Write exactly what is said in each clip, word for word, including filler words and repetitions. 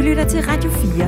lytter til Radio fire.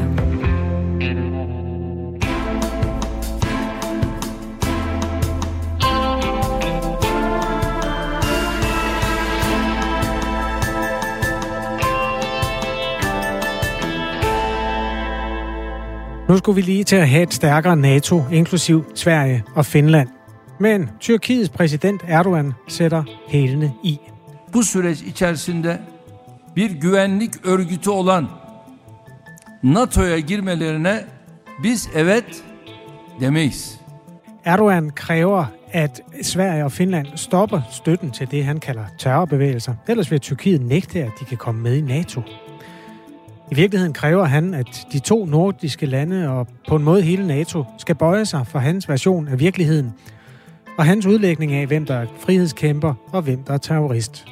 Nu skulle vi lige til at have et stærkere NATO, inklusiv Sverige og Finland. Men Tyrkiets præsident Erdogan sætter hælene i. Bu süreç içerisinde bir güvenlik örgütü olan NATO'ya girmelerine biz evet demeyiz. Erdogan kræver, at Sverige og Finland stopper støtten til det, han kalder terrorbevægelser. Ellers vil Tyrkiet nægte, at de kan komme med i NATO. I virkeligheden kræver han, at de to nordiske lande og på en måde hele NATO skal bøje sig for hans version af virkeligheden og hans udlægning af, hvem der er frihedskæmper og hvem der er terrorist.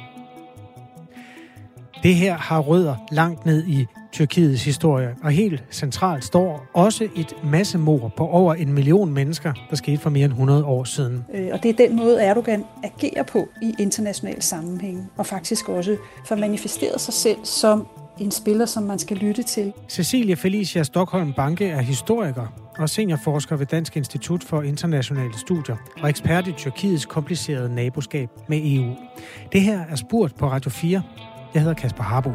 Det her har rødder langt ned i Tyrkiets historie, og helt centralt står også et massemord på over en million mennesker, der skete for mere end hundrede år siden. Og det er den måde, Erdogan agerer på i international sammenhæng, og faktisk også får manifesteret sig selv som en spiller, som man skal lytte til. Cecilie Felicia Stockholm Banke er historiker og seniorforsker ved Dansk Institut for Internationale Studier og ekspert i Tyrkiets komplicerede naboskab med E U. Det her er Spurt på Radio fire. Jeg hedder Kasper Harbo.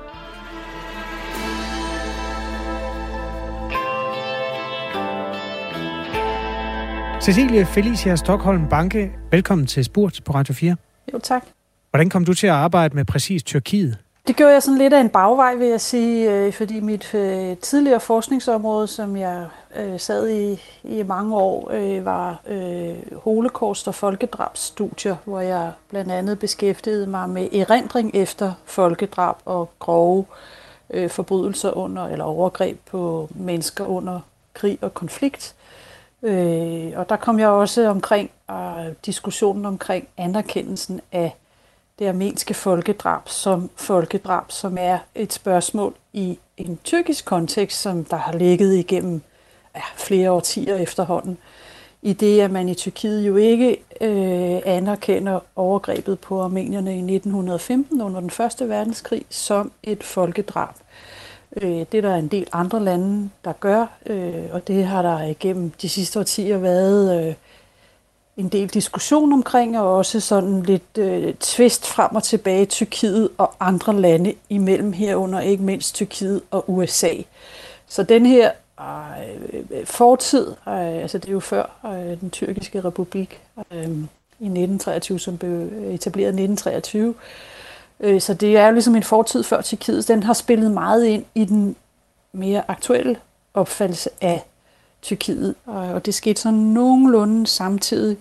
Cecilie Felicia Stockholm Banke, velkommen til Spurt på Radio fire. Jo, tak. Hvordan kom du til at arbejde med præcis Tyrkiet? Det gjorde jeg sådan lidt af en bagvej, vil jeg sige, øh, fordi mit øh, tidligere forskningsområde, som jeg øh, sad i i mange år, øh, var øh, holocaust- og folkedrabsstudier, hvor jeg blandt andet beskæftigede mig med erindring efter folkedrab og grove øh, forbrydelser under eller overgreb på mennesker under krig og konflikt. Øh, og der kom jeg også omkring øh, diskussionen omkring anerkendelsen af det armenske folkedrab som folkedrab, som er et spørgsmål i en tyrkisk kontekst, som der har ligget igennem ja, flere årtier efterhånden. I det, at man i Tyrkiet jo ikke øh, anerkender overgrebet på armenierne i nitten femten under den første verdenskrig som et folkedrab. Øh, det er der en del andre lande, der gør, øh, og det har der igennem de sidste årtier været øh, en del diskussion omkring, og også sådan lidt øh, tvist frem og tilbage i Tyrkiet og andre lande imellem, herunder ikke mindst Tyrkiet og U S A. Så den her øh, fortid, øh, altså det er jo før øh, den tyrkiske republik øh, i nitten treogtyve, som blev etableret i nitten treogtyve, øh, så det er jo ligesom en fortid før Tyrkiet. Den har spillet meget ind i den mere aktuelle opfattelse af Tyrkiet, og det skete sådan nogenlunde samtidig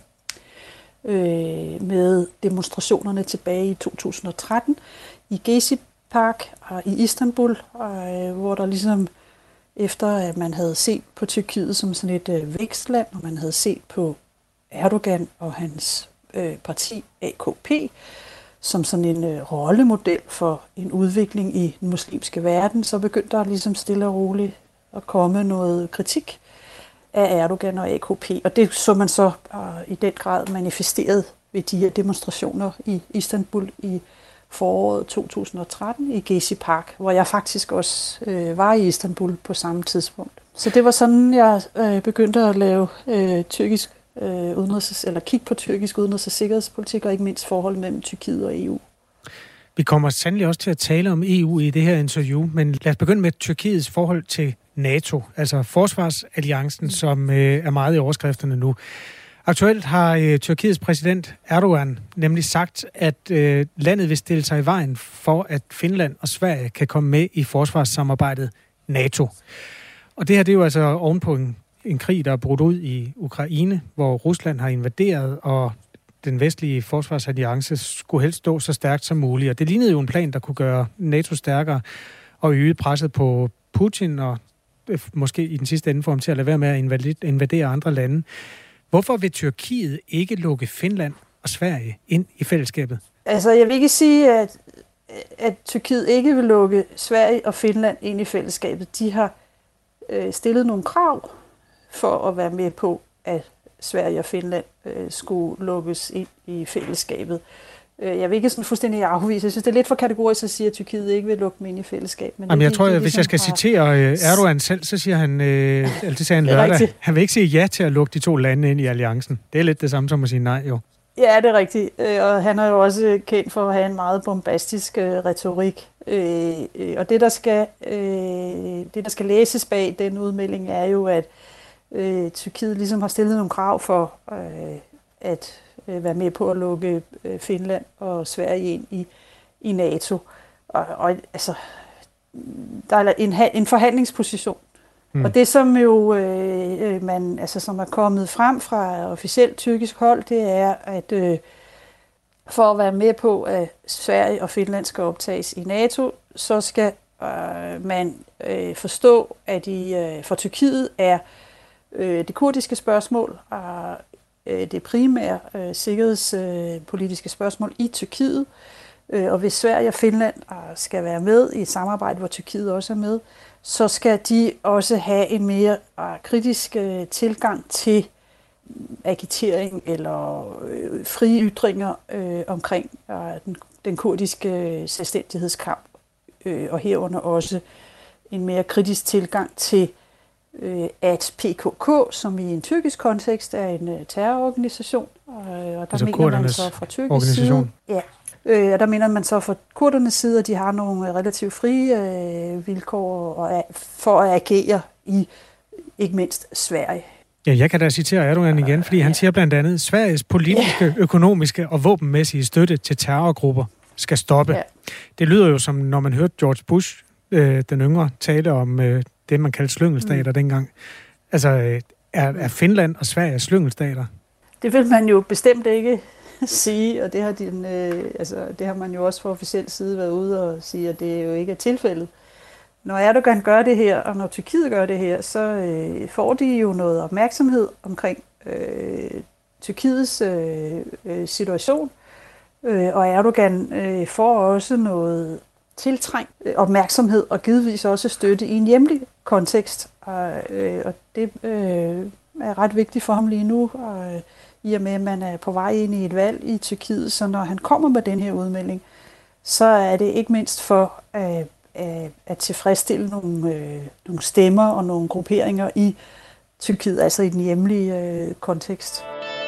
øh, med demonstrationerne tilbage i to tusind og tretten i Gezi Park og i Istanbul, øh, hvor der ligesom efter at man havde set på Tyrkiet som sådan et øh, vækstland, og man havde set på Erdogan og hans øh, parti A K P som sådan en øh, rollemodel for en udvikling i den muslimske verden, så begyndte der ligesom stille og roligt at komme noget kritik af Erdogan og A K P, og det så man så uh, i den grad manifesteret ved de her demonstrationer i Istanbul i foråret to tusind og tretten i Gezi Park, hvor jeg faktisk også øh, var i Istanbul på samme tidspunkt. Så det var sådan, jeg øh, begyndte at lave øh, tyrkisk øh, udenrigs- eller kigge på tyrkisk udenrigs- og sikkerhedspolitik, og ikke mindst forholdet mellem Tyrkiet og E U. Vi kommer sandelig også til at tale om E U i det her interview, men lad os begynde med Tyrkiets forhold til NATO, altså forsvarsalliancen, som øh, er meget i overskrifterne nu. Aktuelt har øh, Tyrkiets præsident Erdogan nemlig sagt, at øh, landet vil stille sig i vejen for, at Finland og Sverige kan komme med i forsvarssamarbejdet NATO. Og det her, det er jo altså ovenpå en, en krig, der er brudt ud i Ukraine, hvor Rusland har invaderet, og den vestlige forsvarsalliance skulle helst stå så stærkt som muligt. Og det lignede jo en plan, der kunne gøre NATO stærkere og øge presset på Putin, og måske i den sidste ende få ham til at lade være med at invadere andre lande. Hvorfor vil Tyrkiet ikke lukke Finland og Sverige ind i fællesskabet? Altså, jeg vil ikke sige, at, at Tyrkiet ikke vil lukke Sverige og Finland ind i fællesskabet. De har øh, stillet nogle krav for at være med på, at Sverige og Finland øh, skulle lukkes ind i fællesskabet. Jeg vil ikke sådan fuldstændig afvise. Jeg synes, det er lidt for kategorisk at sige, at Tyrkiet ikke vil lukke dem ind i fællesskab. Men Jamen, jeg de, tror, de, at hvis jeg skal har... citere Erdogan selv, så siger han, øh, eller det sagde han lørdag, rigtigt. Han vil ikke sige ja til at lukke de to lande ind i alliancen. Det er lidt det samme som at sige nej, jo. Ja, det er rigtigt. Og han er jo også kendt for at have en meget bombastisk øh, retorik. Øh, øh, og det der, skal, øh, det, der skal læses bag den udmelding, er jo, at øh, Tyrkiet ligesom har stillet nogle krav for øh, at øh, være med på at lukke øh, Finland og Sverige ind i, i NATO. Og, og altså, der er en, en forhandlingsposition. Mm. Og det, som jo øh, man, altså, som er kommet frem fra officielt tyrkisk hold, det er, at øh, for at være med på, at Sverige og Finland skal optages i NATO, så skal øh, man øh, forstå, at i, øh, for Tyrkiet er øh, det kurdiske spørgsmål og øh, det primære øh, sikkerhedspolitiske øh, spørgsmål i Tyrkiet. Øh, og hvis Sverige og Finland øh, skal være med i et samarbejde, hvor Tyrkiet også er med, så skal de også have en mere øh, kritisk øh, tilgang til agitering eller øh, frie ytringer øh, omkring øh, den, den kurdiske øh, selvstændighedskamp, øh, og herunder også en mere kritisk tilgang til, øh, at P K K, som i en tyrkisk kontekst er en øh, terrororganisation, øh, og der altså mener man så fra tyrkisk side, ja, øh, og der mener man så fra kurdernes side, at de har nogle relativt frie øh, vilkår og, for at agere i ikke mindst Sverige. Ja, jeg kan da citere Erdogan igen, fordi han siger blandt andet, at Sveriges politiske, økonomiske og våbenmæssige støtte til terrorgrupper skal stoppe. Ja. Det lyder jo som, når man hørte George Bush, øh, den yngre, tale om øh, det, man kaldte slyngelstater mm. dengang. Altså, øh, er, er Finland og Sverige slyngelstater? Det vil man jo bestemt ikke sige, og det har, din, øh, altså, det har man jo også fra officiel side været ude og sige, at det jo ikke er tilfældet. Når Erdogan gør det her, og når Tyrkiet gør det her, så øh, får de jo noget opmærksomhed omkring øh, Tyrkiets øh, øh, situation. Øh, og Erdogan øh, får også noget tiltrængt øh, opmærksomhed og givetvis også støtte i en hjemlig kontekst. Og, øh, og det øh, er ret vigtigt for ham lige nu, og, øh, i og med at man er på vej ind i et valg i Tyrkiet. Så når han kommer med den her udmelding, så er det ikke mindst for øh, at tilfredsstille nogle, øh, nogle stemmer og nogle grupperinger i Tyrkiet, altså i den hjemlige øh, kontekst.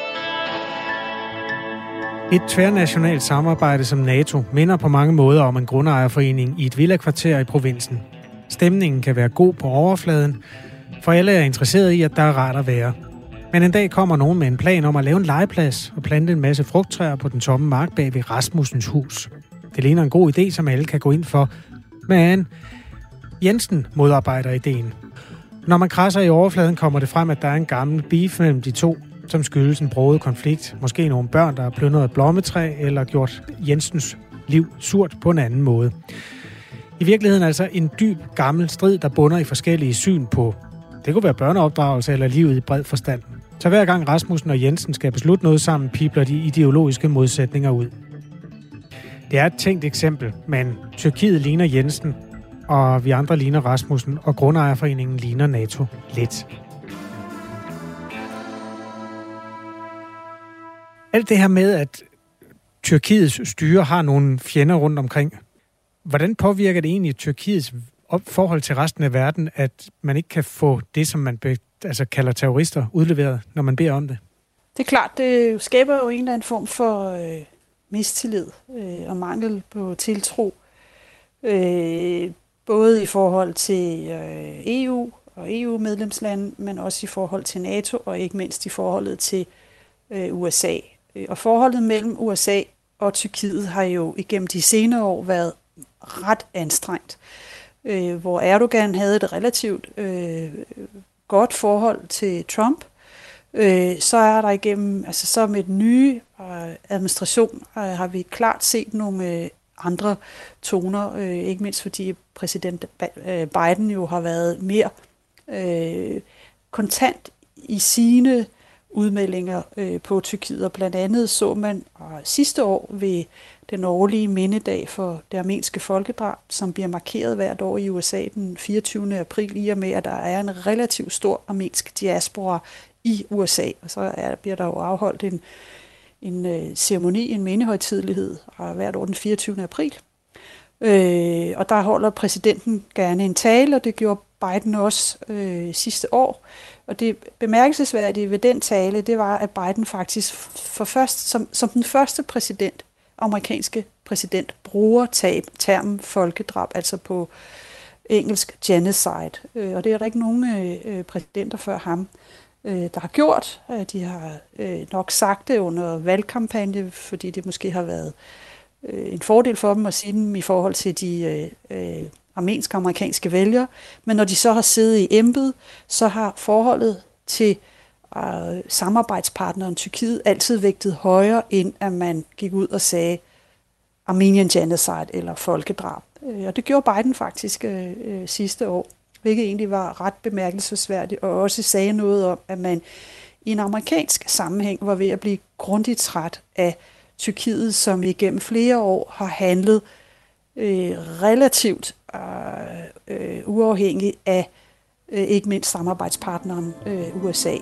Et tværnationalt samarbejde som NATO minder på mange måder om en grundejerforening i et villakvarter i provinsen. Stemningen kan være god på overfladen, for alle er interesseret i, at der er rart at være. Men en dag kommer nogen med en plan om at lave en legeplads og plante en masse frugttræer på den tomme mark bag ved Rasmussens hus. Det ligner en god idé, som alle kan gå ind for, men Jensen modarbejder ideen. Når man krasser i overfladen, kommer det frem, at der er en gammel beef mellem de to, som skyldes en broget konflikt. Måske nogle børn, der har plyndret et blommetræ eller gjort Jensens liv surt på en anden måde. I virkeligheden altså en dyb, gammel strid, der bunder i forskellige syn på, det kunne være børneopdragelse eller livet i bred forstand. Så hver gang Rasmussen og Jensen skal beslutte noget sammen, pibler de ideologiske modsætninger ud. Det er et tænkt eksempel, men Tyrkiet ligner Jensen, og vi andre ligner Rasmussen, og grundejerforeningen ligner NATO lidt. Alt det her med, at Tyrkiets styre har nogle fjender rundt omkring, hvordan påvirker det egentlig Tyrkiets forhold til resten af verden, at man ikke kan få det, som man be, altså kalder terrorister, udleveret, når man beder om det? Det er klart, det skaber jo en eller anden form for øh, mistillid øh, og mangel på tiltro. Øh, både i forhold til øh, E U og E U-medlemslande, men også i forhold til NATO, og ikke mindst i forholdet til øh, U S A. Og forholdet mellem U S A og Tyrkiet har jo igennem de senere år været ret anstrengt. Øh, hvor Erdogan havde et relativt øh, godt forhold til Trump, øh, så er der igennem, altså så med den nye øh, administration, øh, har vi klart set nogle øh, andre toner, øh, ikke mindst fordi præsident Biden jo har været mere øh, kontant i sine udmeldinger øh, på Tyrkiet, og blandt andet så man øh, sidste år ved den årlige mindedag for det armenske folkedrab, som bliver markeret hvert år i U S A den fireogtyvende april, i og med, at der er en relativt stor armensk diaspora i U S A, og så er, bliver der jo afholdt en, en øh, ceremoni, en mindehøjtidelighed hvert år den fireogtyvende april. Øh, og der holder præsidenten gerne en tale, og det gjorde Biden også øh, sidste år. Og det bemærkelsesværdige ved den tale, det var, at Biden faktisk for først, som, som den første præsident, amerikanske præsident, bruger tab, termen folkedrab, altså på engelsk genocide. Øh, og det er der ikke nogen øh, præsidenter før ham, øh, der har gjort. De har øh, nok sagt det under valgkampagne, fordi det måske har været øh, en fordel for dem at sige dem i forhold til de øh, armenske amerikanske vælgere. Men når de så har siddet i embedet, så har forholdet til øh, samarbejdspartneren Tyrkiet altid vægtet højere, end at man gik ud og sagde Armenian genocide eller folkedrab. Og det gjorde Biden faktisk øh, øh, sidste år, hvilket egentlig var ret bemærkelsesværdigt, og også sagde noget om, at man i en amerikansk sammenhæng var ved at blive grundigt træt af Tyrkiet, som igennem flere år har handlet øh, relativt øh, øh, uafhængigt af øh, ikke mindst samarbejdspartneren øh, U S A.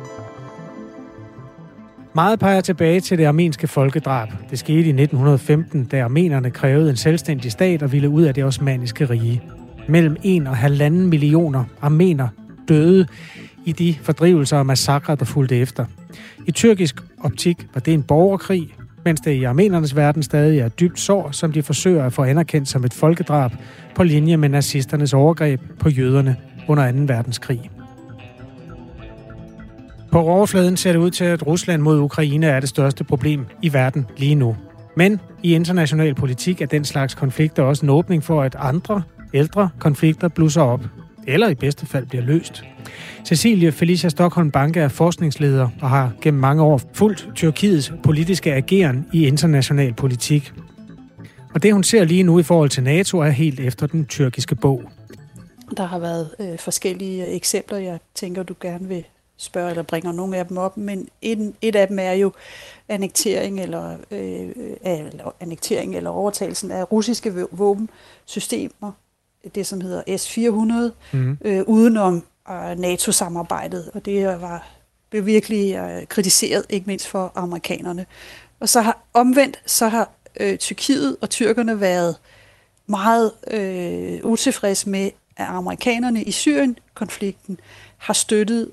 Meget peger tilbage til det armenske folkedrab. Det skete i nitten femten, da armenerne krævede en selvstændig stat og ville ud af det osmanniske rige. Mellem en og halvanden millioner armener døde i de fordrivelser og massakrer, der fulgte efter. I tyrkisk optik var det en borgerkrig, mens det i armenernes verden stadig er dybt sår, som de forsøger at få anerkendt som et folkedrab på linje med nazisternes overgreb på jøderne under anden verdenskrig. På overfladen ser det ud til, at Rusland mod Ukraine er det største problem i verden lige nu. Men i international politik er den slags konflikter også en åbning for, at andre, ældre konflikter blusser op, eller i bedste fald bliver løst. Cecilie Felicia Stockholm Banke er forskningsleder og har gennem mange år fulgt Tyrkiets politiske ageren i international politik. Og det, hun ser lige nu i forhold til NATO, er helt efter den tyrkiske bog. Der har været øh, forskellige eksempler, jeg tænker, du gerne vil spørge eller bringer nogle af dem op, men et, et af dem er jo annektering eller, øh, eller annektering eller overtagelsen af russiske våbensystemer, det som hedder S fire hundrede, mm. øh, udenom øh, NATO-samarbejdet, og det var, blev virkelig øh, kritiseret, ikke mindst for amerikanerne. Og så har omvendt, så har øh, Tyrkiet og tyrkerne været meget øh, utilfredse med, at amerikanerne i Syrien-konflikten har støttet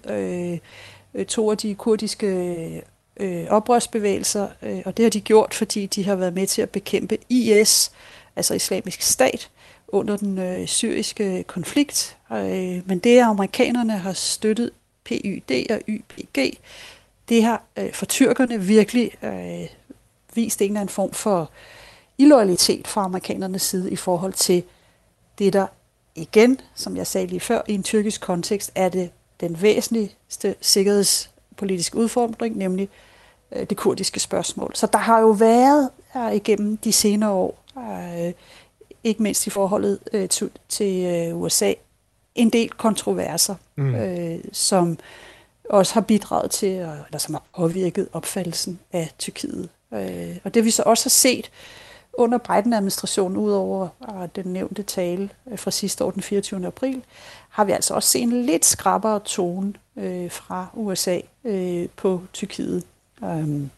øh, to af de kurdiske øh, oprørsbevægelser, øh, og det har de gjort, fordi de har været med til at bekæmpe I S, altså Islamisk Stat, under den øh, syriske konflikt. Øh, men det, at amerikanerne har støttet P Y D og Y P G, det har øh, for tyrkerne virkelig øh, vist en eller anden form for illoyalitet fra amerikanernes side i forhold til det, der igen, som jeg sagde lige før, i en tyrkisk kontekst, er det den væsentligste sikkerhedspolitiske udfordring, nemlig øh, det kurdiske spørgsmål. Så der har jo været øh, igennem de senere år, øh, ikke mindst i forholdet øh, til, til øh, U S A, en del kontroverser, mm. øh, som også har bidraget til, eller som har påvirket opfattelsen af Tyrkiet. Øh, og det vi så også har set under Biden-administrationen, ud over uh, den nævnte tale uh, fra sidste år, den fireogtyvende april, har vi altså også set en lidt skrappere tone uh, fra U S A uh, på Tyrkiet, um,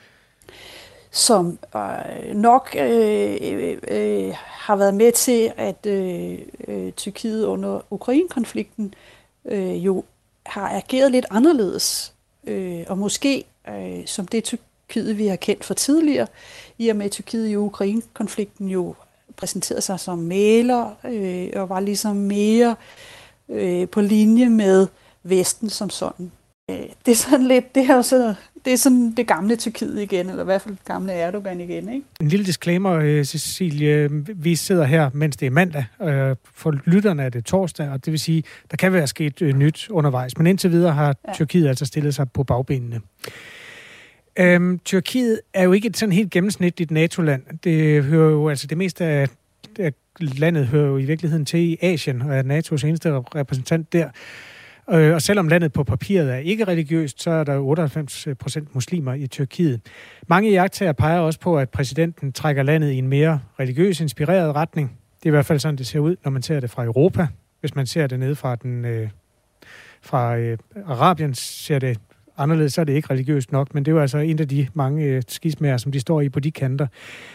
som uh, nok uh, uh, har været med til, at uh, uh, Tyrkiet under Ukraine-konflikten uh, jo har ageret lidt anderledes, uh, og måske uh, som det Tyrkiet, vi har kendt for tidligere, i og med Tyrkiet i Ukraine-konflikten jo præsenterede sig som mægler øh, og var ligesom mere øh, på linje med Vesten som sådan. Øh, det er sådan lidt, det er så, det er sådan det gamle Tyrkiet igen, eller i hvert fald det gamle Erdogan igen, ikke? En lille disclaimer, Cecilie. Vi sidder her, mens det er mandag. For lytterne er det torsdag, og det vil sige, der kan være sket nyt undervejs. Men indtil videre har ja. Tyrkiet altså stillet sig på bagbenene. Øhm, Tyrkiet er jo ikke et sådan helt gennemsnitligt NATO-land. Det hører jo, altså det meste af, af landet hører jo i virkeligheden til i Asien, og er N A T O's eneste repræsentant der. Øh, og selvom landet på papiret er ikke religiøst, så er der jo otteoghalvfems procent muslimer i Tyrkiet. Mange iagttagere peger også på, at præsidenten trækker landet i en mere religiøs inspireret retning. Det er i hvert fald sådan, det ser ud, når man ser det fra Europa. Hvis man ser det nede fra, den, øh, fra øh, Arabien, ser det anderledes, så er det ikke religiøst nok, men det er jo altså en af de mange skismager, som de står i på de kanter.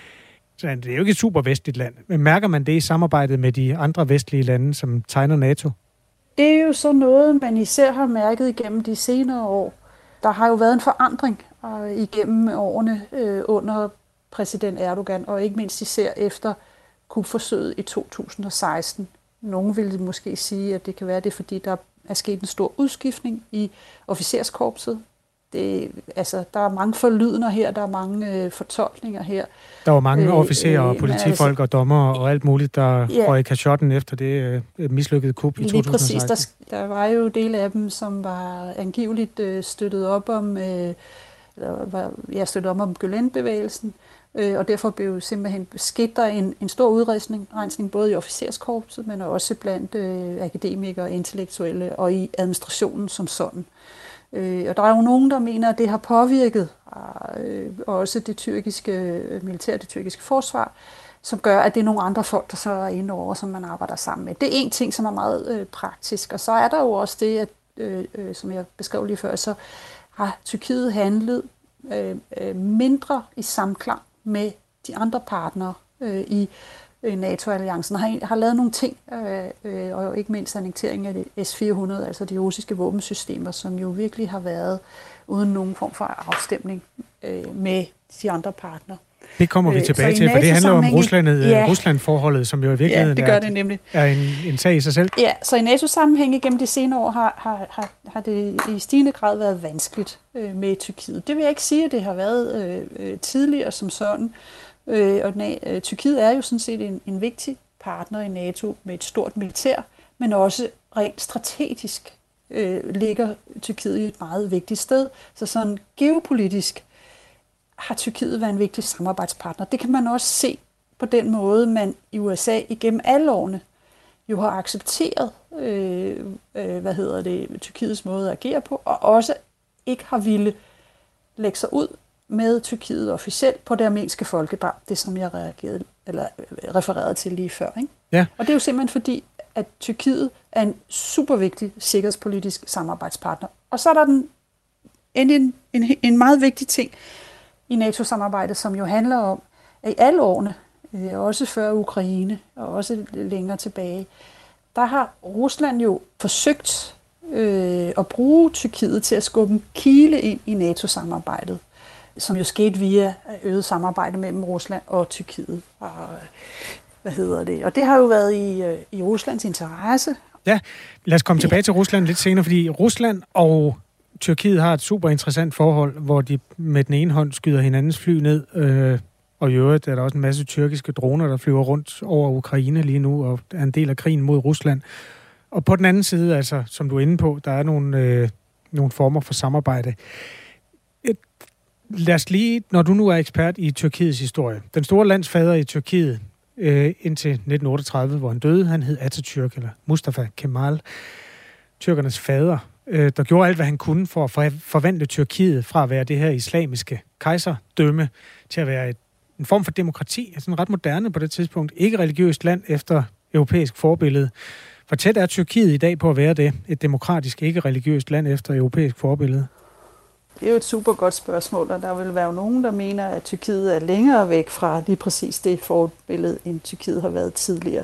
Så det er jo ikke et super vestligt land. Men mærker man det i samarbejdet med de andre vestlige lande, som tegner NATO? Det er jo så noget, man især har mærket igennem de senere år. Der har jo været en forandring øh, igennem årene øh, under præsident Erdogan, og ikke mindst især efter kupforsøget i to tusind og seksten. Nogle vil måske sige, at det kan være det, fordi der er sket en stor udskiftning i officerskorpset. Det, altså, der er mange forlydender her, der er mange øh, fortolkninger her. Der var mange øh, officerer og politifolk altså, og dommer og alt muligt, der ja, røg i kashotten efter det øh, mislykkede kup i to tusind og seksten. Lige præcis. Der, der var jo dele af dem, som var angiveligt øh, støttet op om, øh, eller var, ja, støttet op om Gülen-bevægelsen, øh, og derfor blev simpelthen sket der en, en stor udrensning, rensning både i officerskorpset, men også blandt øh, akademikere, intellektuelle og i administrationen som sådan. Øh, og der er jo nogen, der mener, at det har påvirket øh, også det tyrkiske militær, det tyrkiske forsvar, som gør, at det er nogle andre folk, der så er inde over, som man arbejder sammen med. Det er en ting, som er meget øh, praktisk. Og så er der jo også det, at, øh, øh, som jeg beskrev lige før, så har Tyrkiet handlet øh, øh, mindre i samklang med de andre partnere øh, i NATO-alliancen, har, har lavet nogle ting, øh, øh, og ikke mindst annektering af det S fire hundrede, altså de russiske våbensystemer, som jo virkelig har været uden nogen form for afstemning øh, med de andre partnere. Det kommer vi tilbage til, for det handler om Ruslandet, ja, Rusland-forholdet, som jo i virkeligheden ja, det gør det nemlig. er en, en sag i sig selv. Ja, så i NATO-sammenhæng igennem de senere år har, har, har, har det i stigende grad været vanskeligt øh, med Tyrkiet. Det vil jeg ikke sige, at det har været øh, tidligere som sådan. Øh, og øh, Tyrkiet er jo sådan set en, en vigtig partner i NATO med et stort militær, men også rent strategisk øh, ligger Tyrkiet i et meget vigtigt sted. Så sådan geopolitisk har Tyrkiet været en vigtig samarbejdspartner. Det kan man også se på den måde, man i U S A igennem alle årene jo har accepteret, øh, øh, hvad hedder det, Tyrkiets måde at agere på, og også ikke har ville lægge sig ud med Tyrkiet officielt på det armenske folkedrab, det som jeg reagerede, eller refererede til lige før. Ikke? Ja. Og det er jo simpelthen fordi, at Tyrkiet er en super vigtig sikkerhedspolitisk samarbejdspartner. Og så er der den, en, en, en meget vigtig ting i NATO-samarbejdet, som jo handler om, at i alle årene, også før Ukraine og også længere tilbage, der har Rusland jo forsøgt øh, at bruge Tyrkiet til at skubbe en kile ind i NATO-samarbejdet, som jo skete via øget samarbejde mellem Rusland og Tyrkiet. Og, hvad hedder det? Og det har jo været i, i Ruslands interesse. Ja, lad os komme tilbage ja. til Rusland lidt senere, fordi Rusland og Tyrkiet har et super interessant forhold, hvor de med den ene hånd skyder hinandens fly ned, øh, og i øvrigt er der også en masse tyrkiske droner, der flyver rundt over Ukraine lige nu, og er en del af krigen mod Rusland. Og på den anden side, altså, som du er inde på, der er nogle, øh, nogle former for samarbejde. Et, lad os lige, når du nu er ekspert i Tyrkiets historie. Den store landsfader i Tyrkiet, øh, indtil nitten otteogtredive, hvor han døde, han hed Atatürk, eller Mustafa Kemal, tyrkernes fader, øh, der gjorde alt, hvad han kunne for at forvandle Tyrkiet fra at være det her islamiske kejserdømme til at være et, en form for demokrati, altså en ret moderne på det tidspunkt, ikke religiøst land efter europæisk forbillede. Hvor tæt er Tyrkiet i dag på at være det, et demokratisk, ikke religiøst land efter europæisk forbillede? Det er jo et super godt spørgsmål, og der vil være nogen, der mener, at Tyrkiet er længere væk fra lige præcis det forbillede, end Tyrkiet har været tidligere.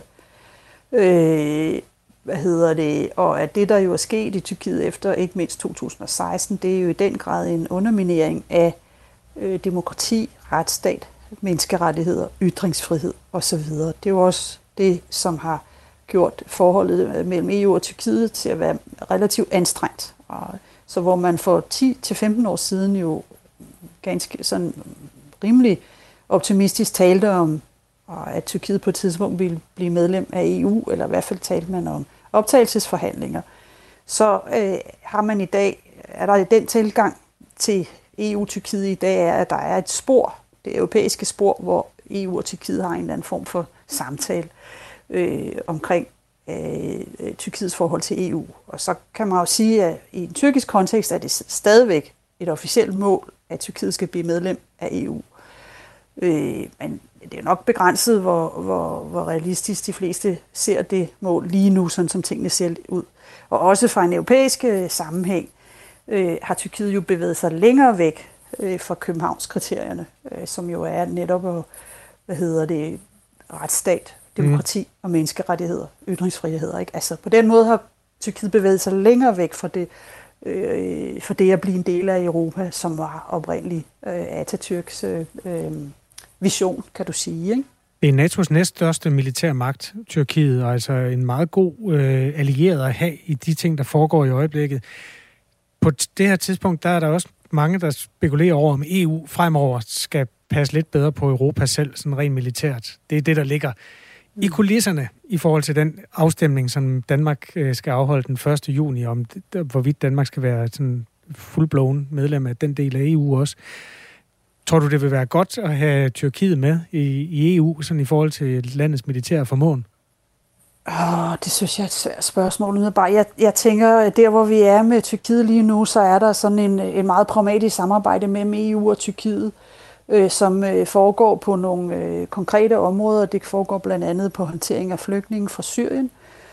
Øh, hvad hedder det? Og at det, der jo er sket i Tyrkiet efter ikke mindst to tusind og seksten, det er jo i den grad en underminering af øh, demokrati, retsstat, menneskerettigheder, ytringsfrihed osv. Det er jo også det, som har gjort forholdet mellem E U og Tyrkiet til at være relativt anstrengt. Og så hvor man for ti til femten år siden jo ganske sådan rimelig optimistisk talte om, at Tyrkiet på et tidspunkt ville blive medlem af E U, eller i hvert fald talte man om optagelsesforhandlinger, så øh, har man i dag, er der den tilgang til E U-Tyrkiet i dag, er, at der er et spor, det europæiske spor, hvor E U og Tyrkiet har en eller anden form for samtale øh, omkring øh, Tyrkiets forhold til E U. Og så kan man jo sige, at i en tyrkisk kontekst er det stadigvæk et officielt mål, at Tyrkiet skal blive medlem af E U. Øh, men det er nok begrænset, hvor, hvor, hvor realistisk de fleste ser det mål lige nu, sådan som tingene ser ud. Og også fra en europæisk sammenhæng, øh, har Tyrkiet jo bevæget sig længere væk øh, fra Københavnskriterierne, øh, som jo er netop at, hvad hedder det, retsstat, demokrati mm. og menneskerettigheder, ytringsfriheder. Ikke? Altså på den måde har Tyrkiet bevæget sig længere væk fra det, øh, for det at blive en del af Europa, som var oprindelig øh, Atatürks øh, vision, kan du sige, ikke? Det er N A T O's næststørste militære magt, Tyrkiet, og altså en meget god øh, allieret at have i de ting, der foregår i øjeblikket. På det her tidspunkt, der er der også mange, der spekulerer over, om E U fremover skal passe lidt bedre på Europa selv, sådan rent militært. Det er det, der ligger i kulisserne i forhold til den afstemning, som Danmark øh, skal afholde den første juni, om det, hvorvidt Danmark skal være sådan fuldblown medlem af den del af E U også. Tror du, det vil være godt at have Tyrkiet med i, i E U, sådan i forhold til landets militære formåen? Oh, det synes jeg er et svært spørgsmål. Jeg, jeg tænker, der hvor vi er med Tyrkiet lige nu, så er der sådan en, en meget pragmatisk samarbejde mellem E U og Tyrkiet, øh, som øh, foregår på nogle øh, konkrete områder. Det foregår blandt andet på håndtering af flygtninge fra Syrien.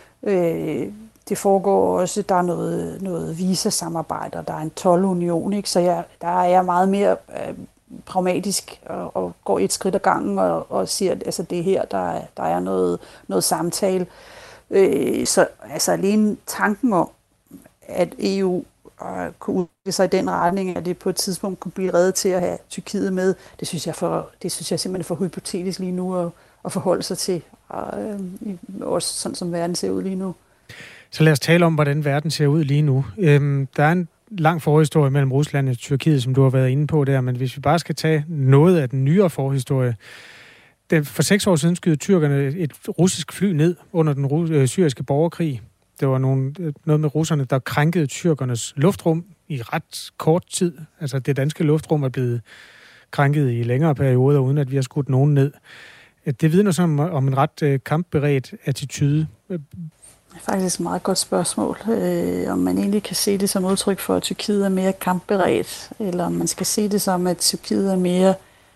Øh, det foregår også, der er noget, noget visa-samarbejde, og der er en toldunion, ikke? Så jeg, der er jeg meget mere øh, pragmatisk og, og går et skridt ad gangen og, og siger, at altså, det er her, der er, der er noget, noget samtale. Øh, så altså, alene tanken om, at E U øh, kunne udvikle sig i den retning, at det på et tidspunkt kunne blive reddet til at have Tyrkiet med, det synes jeg, for, det synes jeg simpelthen er for hypotetisk lige nu at, at forholde sig til, og, øh, også sådan som verden ser ud lige nu. Så lad os tale om, hvordan verden ser ud lige nu. Øhm, der er en lang forhistorie mellem Rusland og Tyrkiet, som du har været inde på der, men hvis vi bare skal tage noget af den nyere forhistorie. Den, for seks år siden skød tyrkerne et russisk fly ned under den øh, syriske borgerkrig. Det var nogle, noget med russerne, der krænkede tyrkernes luftrum i ret kort tid. Altså det danske luftrum er blevet krænket i længere perioder, uden at vi har skudt nogen ned. Det vidner så om, om en ret øh, kampberedt attitude. Det er faktisk et meget godt spørgsmål, øh, om man egentlig kan se det som udtryk for, at Tyrkiet er mere kampberedt, eller om man skal se det som, at Tyrkiet er mere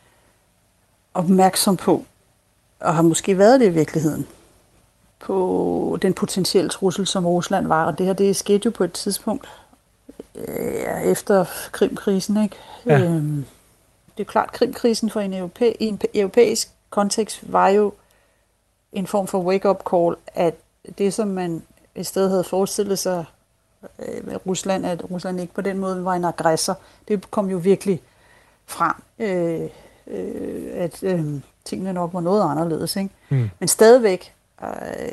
opmærksom på, og har måske været det i virkeligheden, på den potentielle trussel, som Rusland var. Og det her, det skete jo på et tidspunkt øh, efter Krimkrisen, ikke? Ja. Øhm, det er klart, Krimkrisen for en, europæ- en europæisk kontekst var jo en form for wake-up call, at det, som man i stedet havde forestillet sig øh, med Rusland, at Rusland ikke på den måde var en aggressor, det kom jo virkelig frem, øh, øh, at øh, tingene nok var noget anderledes, ikke? Mm. Men stadigvæk øh,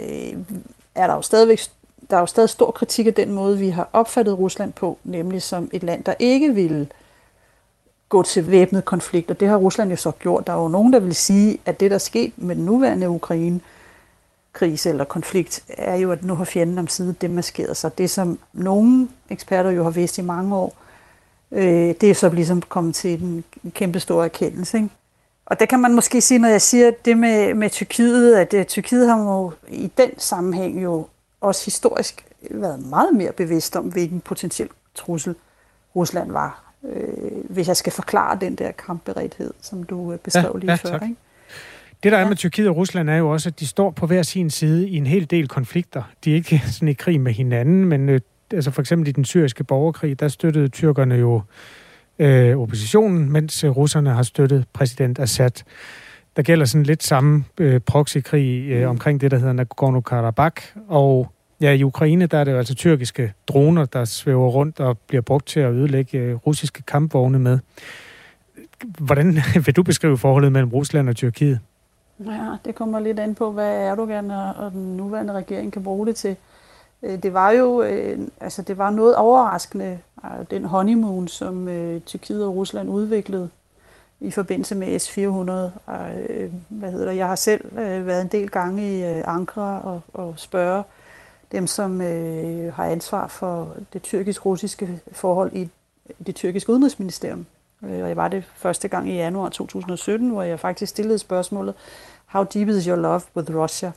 er der jo stadigvæk der er jo stadig stor kritik af den måde, vi har opfattet Rusland på, nemlig som et land, der ikke ville gå til væbnet konflikt, og det har Rusland jo så gjort. Der er jo nogen, der vil sige, at det, der er sket med den nuværende Ukraine, krise eller konflikt, er jo, at nu har fjenden om siden demaskeret sig. Det, som nogle eksperter jo har vidst i mange år, øh, det er så ligesom kommet til en kæmpe stor erkendelse, ikke? Og der kan man måske sige, når jeg siger det med, med Tyrkiet, at uh, Tyrkiet har jo i den sammenhæng jo også historisk været meget mere bevidst om, hvilken potentiel trussel Rusland var. Øh, hvis jeg skal forklare den der kampberedthed, som du beskrev ja, lige ja, før, ikke? Det, der er med Tyrkiet og Rusland, er jo også, at de står på hver sin side i en hel del konflikter. De er ikke sådan i krig med hinanden, men øh, altså for eksempel i den syriske borgerkrig, der støttede tyrkerne jo øh, oppositionen, mens øh, russerne har støttet præsident Assad. Der gælder sådan lidt samme øh, proxykrig øh, omkring det, der hedder Nagorno-Karabakh. Og ja, i Ukraine, der er det jo altså tyrkiske droner, der svæver rundt og bliver brugt til at ødelægge øh, russiske kampvogne med. Hvordan vil du beskrive forholdet mellem Rusland og Tyrkiet? Ja, det kommer lidt an på, hvad Erdogan og den nuværende regering kan bruge det til. Det var jo altså det var noget overraskende, den honeymoon, som Tyrkiet og Rusland udviklede i forbindelse med S fire hundrede. Hvad hedder det? Jeg har selv været en del gange i Ankara og, og spørge dem, som har ansvar for det tyrkisk-russiske forhold i det tyrkiske udenrigsministerium. Og jeg var det første gang i januar to tusind og sytten, hvor jeg faktisk stillede spørgsmålet, how deep is your love with Russia?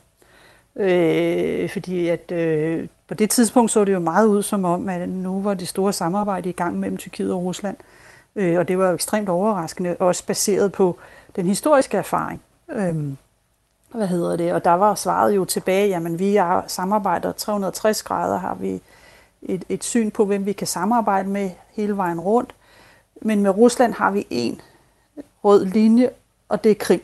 Øh, fordi at øh, på det tidspunkt så det jo meget ud som om, at nu var det store samarbejde i gang mellem Tyrkiet og Rusland. Øh, og det var jo ekstremt overraskende, også baseret på den historiske erfaring. Øh, hvad hedder det? Og der var svaret jo tilbage, jamen vi er samarbejder tre hundrede og tres grader, har vi et, et syn på, hvem vi kan samarbejde med hele vejen rundt. Men med Rusland har vi en rød linje, og det er Krim.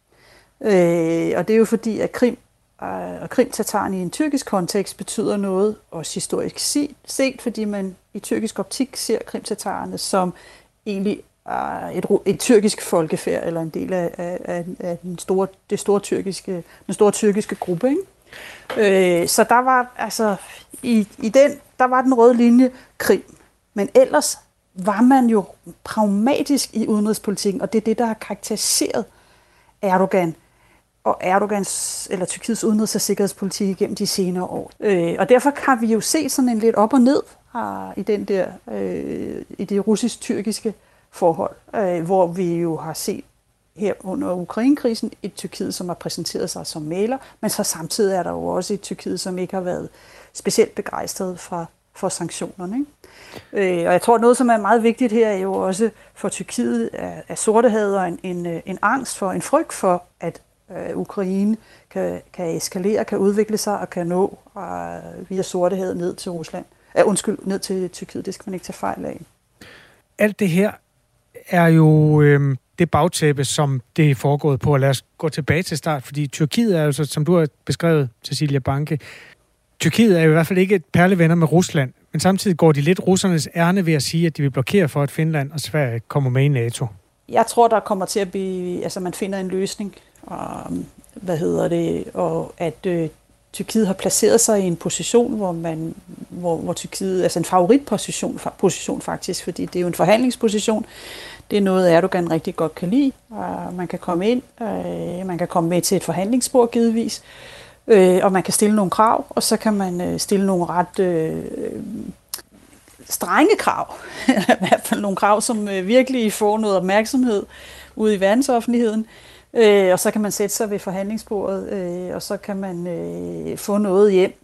Øh, og det er jo fordi, at Krim og Krim-tataren i en tyrkisk kontekst betyder noget, også historisk set, fordi man i tyrkisk optik ser Krim-tatarerne som egentlig et, et tyrkisk folkefærd, eller en del af, af, af den, store, det store tyrkiske, den store tyrkiske gruppe. Ikke? Øh, så der var altså i, i den, der var den røde linje Krim. Men ellers var man jo pragmatisk i udenrigspolitikken, og det er det, der har karakteriseret Erdogan og Erdogans, eller Tyrkiets udenrigs- og sikkerhedspolitik igennem de senere år. Øh, og derfor kan vi jo se sådan en lidt op og ned uh, i den der, øh, i det russisk-tyrkiske forhold, øh, hvor vi jo har set her under Ukraine-krisen et Tyrkiet, som har præsenteret sig som mægler, men så samtidig er der jo også et Tyrkiet, som ikke har været specielt begejstret for, for sanktionerne. Ikke? Øh, og jeg tror, at noget, som er meget vigtigt her, er jo også for Tyrkiet af, af Sortehavet og en, en, en angst for, en frygt for, at øh, Ukraine kan, kan eskalere, kan udvikle sig og kan nå øh, via Sortehavet ned til Rusland. Uh, undskyld, ned til Tyrkiet, det skal man ikke tage fejl af. Alt det her er jo øh, det bagtæppe, som det er foregået på. Og lad os gå tilbage til start, fordi Tyrkiet er jo, så, som du har beskrevet, Cecilia Banke, Tyrkiet er jo i hvert fald ikke et perlevenner med Rusland, men samtidig går de lidt russernes ærne ved at sige, at de vil blokere for, at Finland og Sverige kommer med i NATO. Jeg tror, der kommer til at blive, altså man finder en løsning, og, hvad hedder det, og at øh, Tyrkiet har placeret sig i en position, hvor man, hvor, hvor Tyrkiet, altså en favoritposition position faktisk, fordi det er jo en forhandlingsposition. Det er noget, Erdogan rigtig godt kan lide. Og man kan komme ind, øh, man kan komme med til et forhandlingsspor givetvis, øh, og man kan stille nogle krav, og så kan man øh, stille nogle ret øh, strenge krav, i hvert fald nogle krav, som øh, virkelig får noget opmærksomhed ude i verdensoffentligheden. Øh, og så kan man sætte sig ved forhandlingsbordet, øh, og så kan man øh, få noget hjem.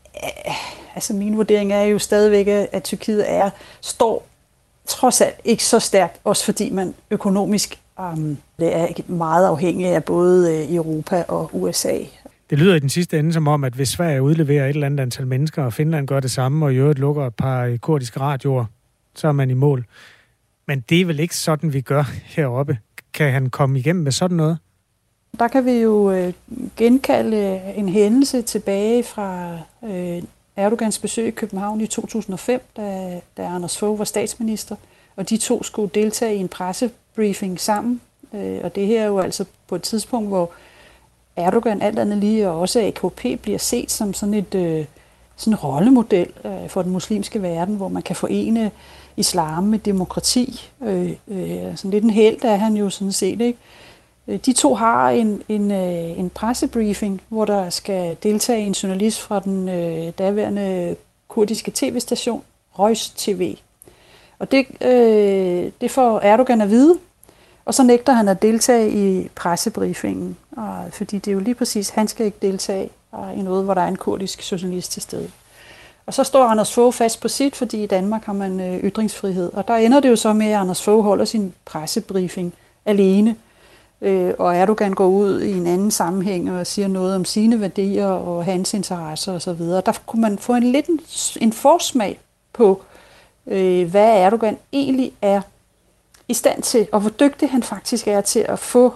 Altså min vurdering er jo stadigvæk, at Tyrkiet er, står trods alt ikke så stærkt, også fordi man økonomisk um, det er meget afhængig af både Europa og U S A. Det lyder i den sidste ende som om, at hvis Sverige udleverer et eller andet antal mennesker, og Finland gør det samme, og i øvrigt lukker et par kurdiske radioer, så er man i mål. Men det er vel ikke sådan, vi gør heroppe. Kan han komme igennem med sådan noget? Der kan vi jo øh, genkalde en hændelse tilbage fra øh, Erdogans besøg i København i to tusind og fem, da, da Anders Fogh var statsminister, og de to skulle deltage i en pressebriefing sammen. Øh, og det her er jo altså på et tidspunkt, hvor Erdogan alt andet lige, og også A K P bliver set som sådan et øh, sådan en rollemodel øh, for den muslimske verden, hvor man kan forene islam med demokrati. Øh, øh, sådan lidt en helt er han jo sådan set, ikke? De to har en, en, en pressebriefing, hvor der skal deltage en journalist fra den øh, daværende kurdiske tv-station, Reus T V. Og det, øh, det får Erdogan at vide, og så nægter han at deltage i pressebriefingen, og, fordi det er jo lige præcis, han skal ikke deltage i noget, hvor der er en kurdisk journalist til stede. Og så står Anders Fogh fast på sit, fordi i Danmark har man øh, ytringsfrihed. Og der ender det jo så med, at Anders Fogh holder sin pressebriefing alene, øh, og Erdogan går ud i en anden sammenhæng og siger noget om sine værdier og hans interesser osv. Der kunne man få en lidt en, en forsmag på, øh, hvad Erdogan egentlig er i stand til, og hvor dygtig han faktisk er til at få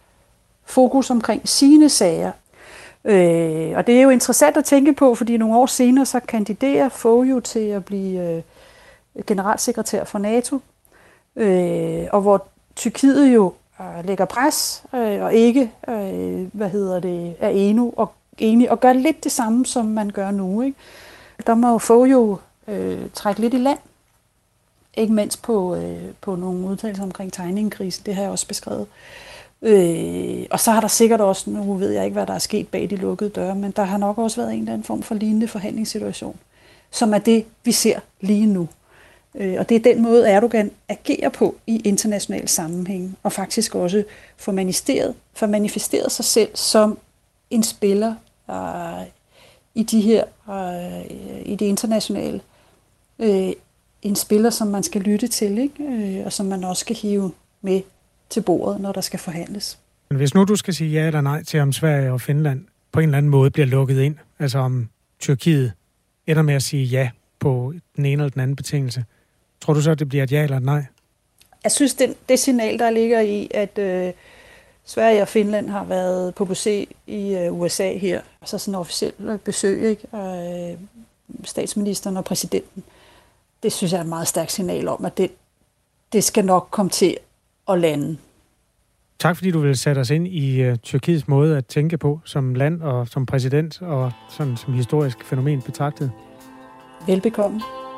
fokus omkring sine sager. Øh, og det er jo interessant at tænke på, fordi nogle år senere så kandiderer Fogh jo til at blive øh, generalsekretær for NATO, øh, og hvor Tyrkiet jo øh, lægger pres øh, og ikke øh, hvad hedder det, er endnu og, enig og gør lidt det samme, som man gør nu. Ikke? Der må Fogh jo øh, trække lidt i land, ikke mindst på, øh, på nogle udtalelser omkring tegningkrisen, det har jeg også beskrevet. Øh, og så har der sikkert også, nu ved jeg ikke, hvad der er sket bag de lukkede døre, men der har nok også været en eller anden form for lignende forhandlingssituation, som er det, vi ser lige nu. Øh, og det er den måde, Erdogan agerer på i international sammenhæng, og faktisk også får manifesteret, får manifesteret sig selv som en spiller øh, i de her, øh, i det internationale. Øh, en spiller, som man skal lytte til, ikke? Øh, og som man også skal hive med til bordet, når der skal forhandles. Men hvis nu du skal sige ja eller nej til, om Sverige og Finland på en eller anden måde bliver lukket ind, altså om Tyrkiet ender med at sige ja på den ene eller den anden betingelse. Tror du så, at det bliver et ja eller et nej? Jeg synes, det, det signal, der ligger i, at øh, Sverige og Finland har været på besøg i øh, U S A her, altså sådan en officiel besøg, ikke? Og, øh, statsministeren og præsidenten, det synes jeg er et meget stærkt signal om, at det, det skal nok komme til at lande. Tak fordi du vil sætte os ind i uh, Tyrkiets måde at tænke på som land og som præsident og sådan som historisk fænomen betragtet. Velbekomme.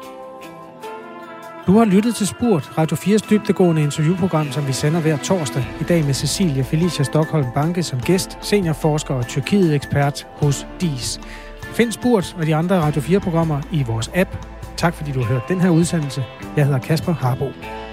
Du har lyttet til Spurt, Radio fires dybdegående interviewprogram, som vi sender hver torsdag. I dag med Cecilie Felicia Stockholm Banke som gæst, seniorforsker og Tyrkiet-ekspert hos D I S. Find Spurt og de andre Radio fire-programmer i vores app. Tak fordi du har hørt den her udsendelse. Jeg hedder Kasper Harbo.